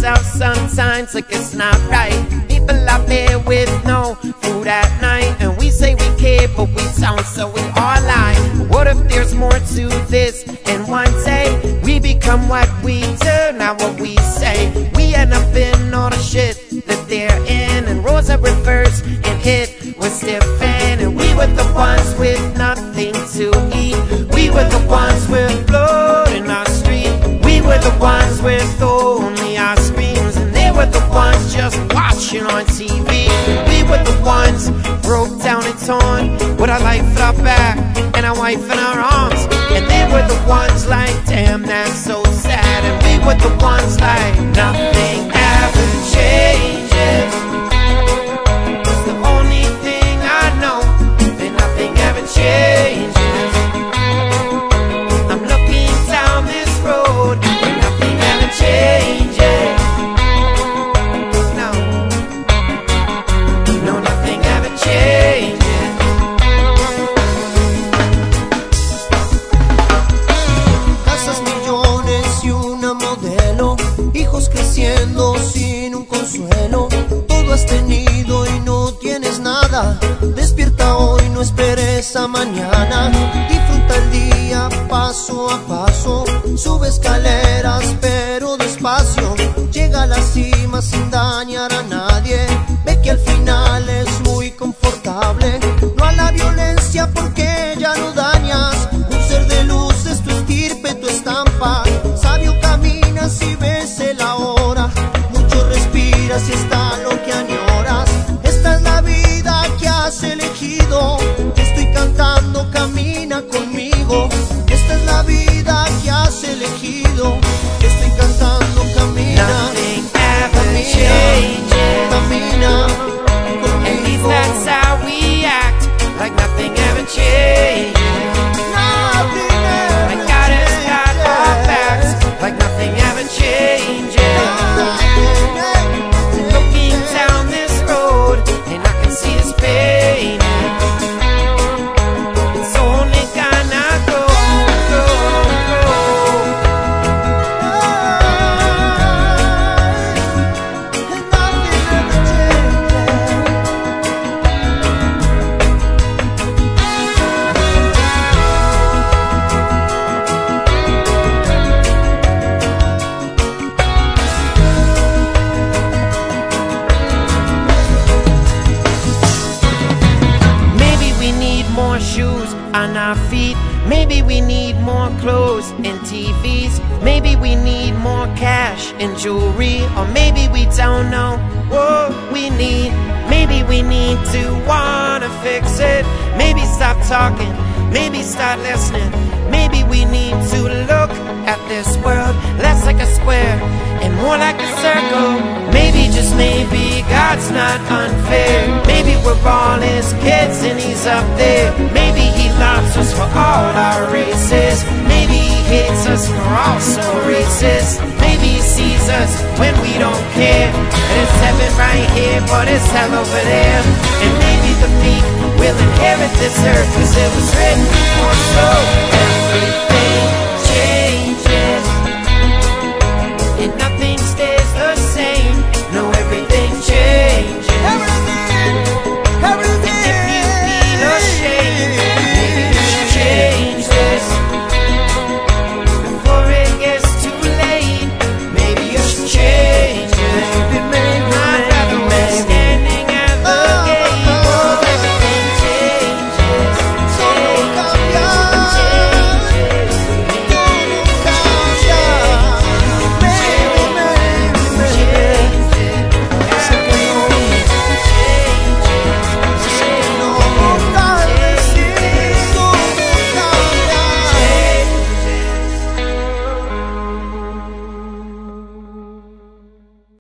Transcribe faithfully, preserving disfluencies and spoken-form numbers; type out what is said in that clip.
ourselves sometimes like it's not right. People out there with no food at night, and we say we care, but we don't, so we all lie. But what if there's more to this? And one day we become what we do, not what we say. We end up in all the shit that they're in, and roles are reversed, and it was different. And we were the ones with nothing to eat. We were the ones with blood in our street. We were the ones with only our screams, and they were the ones just watching on T V. We were the ones broke down and torn, with our life at our back and our wife in our arms. And they were the ones like, damn, that's so sad. And we were the ones like, nothing ever changes. It's the only thing I know, that nothing ever changes. I'm looking down this road where nothing ever changes. No, no, nothing ever changes. Casas, millones y una modelo, hijos creciendo sin un consuelo. Todo has tenido y no tienes nada. Despierta hoy, no esperes a mañana. Disfruta el día paso a paso. Sube escaleras pero despacio. Llega a la cima sin dañar a nadie. Ve que al final es muy confortable. No a la violencia porque ya no dañas. Un ser de luz es tu estirpe, tu estampa. Sabio caminas y ves el ahora. Mucho respiras y está lo que añoras. Esta es la vida que has elegido. Estoy cantando, camina conmigo. Esta es la vida que has elegido. Estoy cantando, camina. Nothing ever changes. Camina At least conmigo. that's how we act, like nothing ever changes. Nothing ever Like God has got our backs, like nothing ever changes. Looking down this road, and I can see his pain. It's only gonna grow, grow, grow. Maybe we need more shoes on our feet. Maybe we need more clothes and T Vs. Maybe we need more cash and jewelry. Or maybe we don't know what we need. Maybe we need to wanna fix it. Maybe stop talking, maybe start listening. Maybe we need to look at this world less like a square and more like a circle. Maybe, just maybe, God's not unfair. Maybe we're all his kids and he's up there. Maybe he loves us for all our races. Maybe he hates us for also racist. Maybe he sees us when we don't care. And it's heaven right here, but it's hell over there. And maybe the meek will inherit this earth, 'cause it was written for